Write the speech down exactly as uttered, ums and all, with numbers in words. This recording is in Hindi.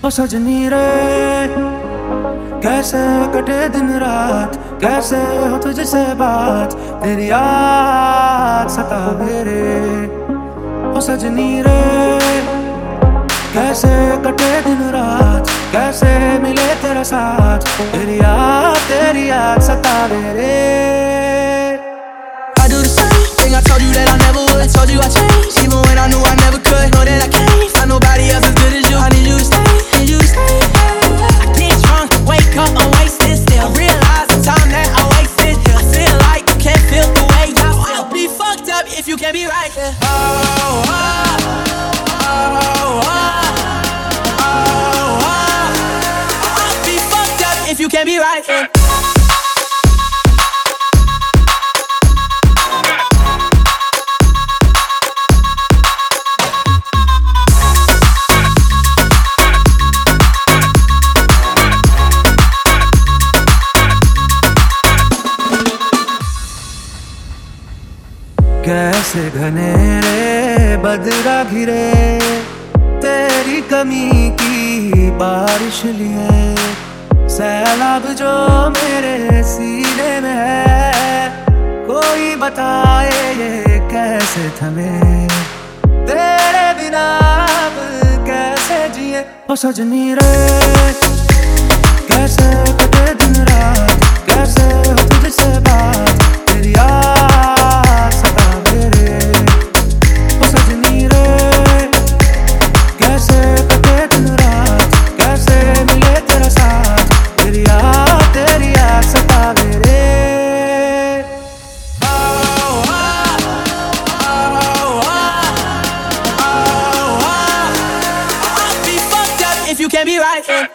ओ सजनी रे कैसे कटे दिन रात, कैसे हो तुझसे बात, तेरी याद सतावे रे। ओ सजनी रे कैसे कटे दिन रात, कैसे मिले तेरा साथ, तेरी याद तेरी याद सतावे रे। I do the same thing I told you that I never would. Told you I changed, even when I knew I never could. Know that I can't find nobody else as good as you. I need you to stay, need you to stay. I get drunk, wake up, I'm wasted still. I realize the time that I wasted. I feel like you can't feel the way I feel. Be fucked up if you can't be right here. Oh, oh, oh, oh, oh, oh. I'll be fucked up if you can't be right here. कैसे घनेरे बदरा घिरे, तेरी कमी की बारिश लिए, सैलाब जो मेरे सीने में है, कोई बताए ये कैसे थमे, तेरे बिना अब कैसे जिए। ओ सजनी रे कैसे कटे दिन रात, कैसे हो तुझसे बात, तेरी याद सतावे रे। ओ सजनी रे कैसे कटे दिन रात, कैसे मिले तेरा साथ, तेरी याद तेरी याद सतावे रे। If you can't be right here.